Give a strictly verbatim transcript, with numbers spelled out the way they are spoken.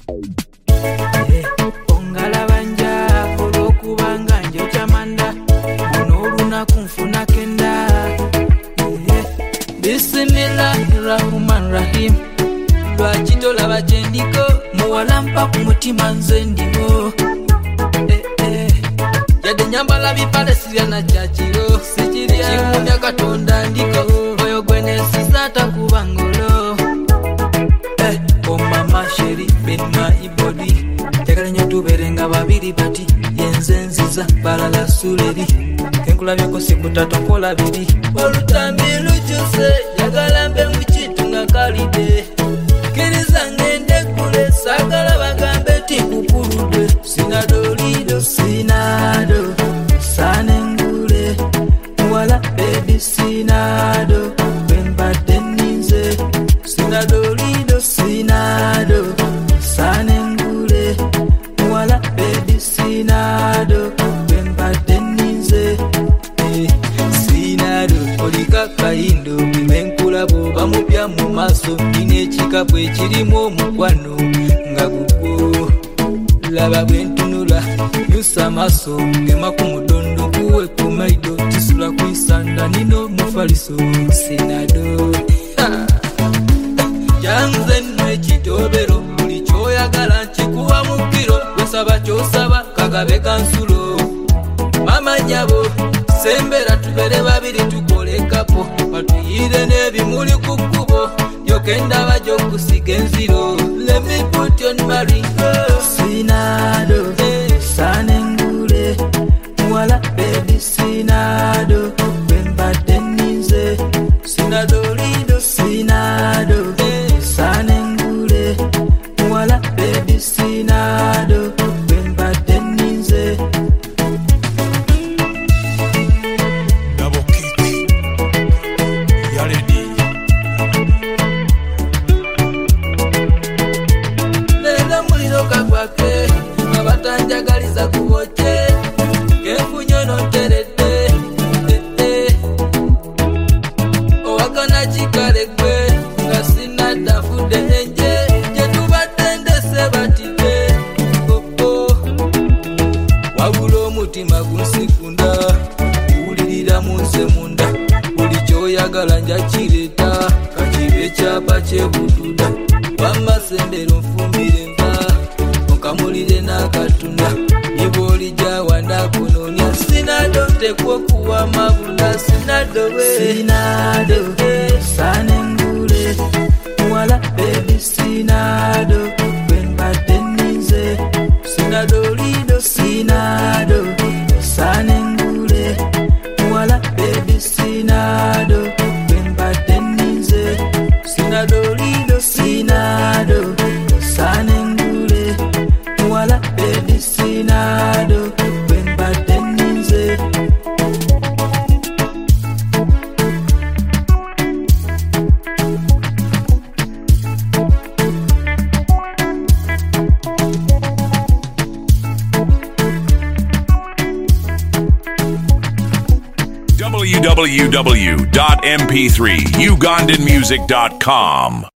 Ongala banja olwokubanga nje chamanda buno olunaku nfuna kenda. Bismillahirrahmanirrahim. Lwaki tolaba gyendiko muwala mpa ku mutima nze ndimo. Eh, eh. Yadde nyambala bipale sirya na kyakiro sikirya kikumya katonda ndiko oyo gwe neesiza takuba ngolo. Eh, oh mama sheri ben my body tegala nnyo tubeere nga babiri bati yenze nziza balala suleri enkulabyeko sikutatokola biri olutambi lujuse yagala mbe mu kintu nga kalide kkiriza ngende kule saagala bagambe tikukulude sinadolido sinado sanengule muwala bebi sinado bembadde nninze sinadolido sinado sanengule muwala bebi sinado bembadde nninze sinado olika kayindo bimenkulabo bamupya mu maaso nina ekikapu ekirimu omukwano nga gugwo laba bwentunula nyusa amaaso gema ku mudondo kuwe ku maido kisula ku isanda nina omufaliso sinado janze nno ekitobero buli kyoyagala nkikuwa mu kiro wesaba kyosaba kagabe kansulo mama nyabo sembera tubere babiri tukole kapo batuyire n'ebimuli ku kkubo yokenda bajo kusiga enziro let me put you on my ring sinado sanengule muwala baby sinado bembadde nninze sinadolido sinado sanengule muwala baby sinado bembadde nninze. Abatanjagaliza kuboche kenfunyo noterete owakana kikalegwe nga sinadafude enje gyetubatendese batite koko wabula omutima gunsikunda guwulirira munze munda buli kyoyagala njakireta kakibe ekyapa kyebududa wamasembero nfumbire nva kamulire nakatunda ibolija wanda kunonya sinado tekwokuwa mabula sinado we sinado sanengule muwala baby sinado bembadde nninze sinado lido sinado sanengule muwala baby sinado bembadde nninze sinado lido sinado sanengule muwala baby sinado bembadde nninze. w w w dot m p three ugandan music dot com